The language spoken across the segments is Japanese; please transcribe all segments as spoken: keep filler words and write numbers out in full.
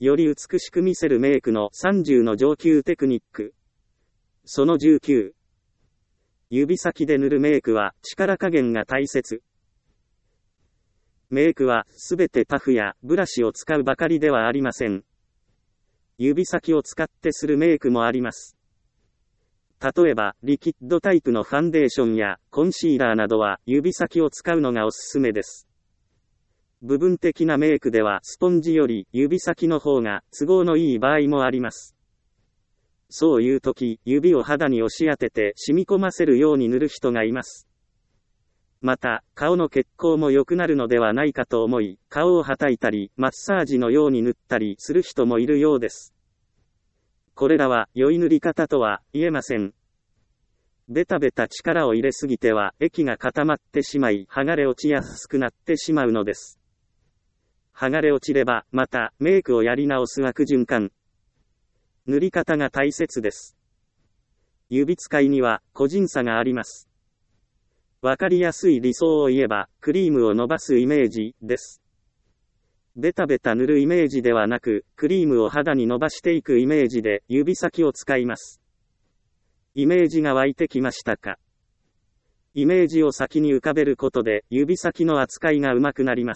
より美しく見せるメイクのさんじゅうの上級テクニック。そのじゅうきゅう。指先で塗るメイクは力加減が大切。メイクはすべてパフやブラシを使うばかりではありません。指先を使ってするメイクもあります。例えば、リキッドタイプのファンデーションやコンシーラーなどは指先を使うのがおすすめです。部分的なメイクではスポンジより指先の方が都合のいい場合もあります。そういう時、指を肌に押し当てて染み込ませるように塗る人がいます。また、顔の血行も良くなるのではないかと思い、顔をはたいたり、マッサージのように塗ったりする人もいるようです。これらは良い塗り方とは言えません。ベタベタ力を入れすぎては液が固まってしまい、剥がれ落ちやすくなってしまうのです。剥がれ落ちれば、またメイクをやり直す悪循環。塗り方が大切です。指使いには個人差があります。わかりやすい理想を言えば、クリームを伸ばすイメージです。ベタベタ塗るイメージではなく、クリームを肌に伸ばしていくイメージで指先を使います。イメージが湧いてきましたか？イメージを先に浮かべることで指先の扱いが上手くなります。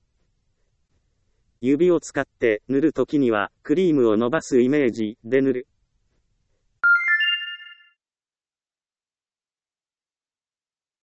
指を使って塗るときにはクリームを伸ばすイメージで塗る。